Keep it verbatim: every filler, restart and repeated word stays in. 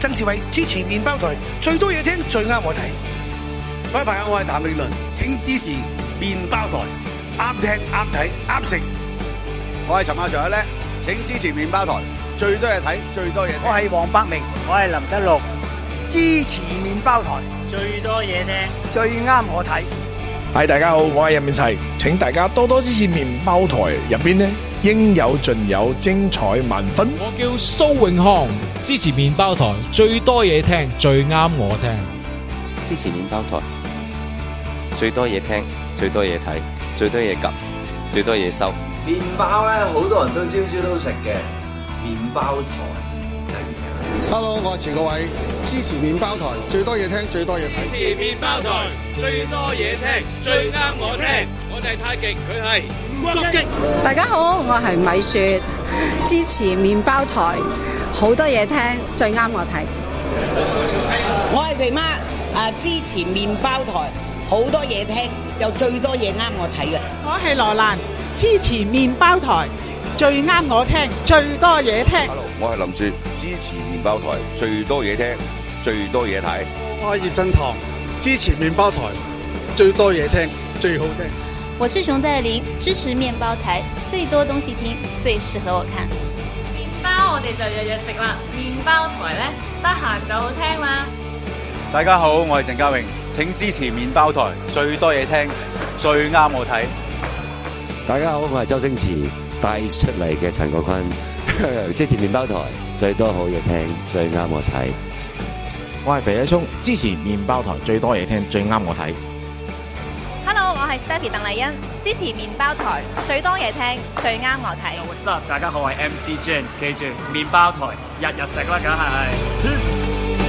曾志偉，支持麵包台，最多嘢聽，最啱我睇。 各位朋友，我係譚詠麟，請支持麵包台，啱聽啱睇啱食。 我係陳亞祥阿叻，請支持麵包台，最多嘢睇，最多嘢聽。 我係黃百鳴，我係林德祿，支持麵包台， 最多嘢聽， 最啱我睇。 係大家好，我係任勉齊，請大家多多支持麵包台，入邊呢應有盡有，精彩萬分。 我叫蘇永康，支持麵包台，最多嘢聽，最啱我聽。 支持麵包台，最多嘢聽，最多嘢睇，最多嘢 𥄫， 最多嘢收。 麵包咧，好多人都朝朝都食嘅，麵包台。 Hello， 我係錢國偉，支持麵包台，最多嘢聽，最多嘢睇。 支持麵包台，最多嘢聽，最啱我聽。我哋太極，佢係吳國極。 大家好，我係米雪，支持麵包台，好多嘢聽，最啱我睇。 我係肥媽，啊支持麵包台，好多嘢聽，又最多嘢啱我睇嘅。 我係羅蘭，支持麵包台。最啱我聽，最多嘢聽。 Hello， 我係林雪，支持麵包台，最多嘢聽，最多嘢睇。 我係葉振棠，支持麵包台，最多嘢聽，最好聽。 我是熊黛林，支持麵包台，最多東西聽，最適合我看。 麵包我哋就日日食啦，麵包台咧得閒就好聽啦。 大家好，我係鄭嘉穎，請支持麵包台，最多嘢聽，最啱我睇。 大家好，我係周星馳帶出嚟嘅陳國坤，支持麵包台，最多好嘢聽，最啱我睇。 我係肥仔聰，支持麵包台，最多嘢聽，最啱我睇。 Hello， 我係 Stephy 鄧麗欣，支持麵包台，最多嘢聽，最啱我睇。 Yo, what's up？ 大家好，我係 M C Jin， 記住麵包台日日食啦，梗係。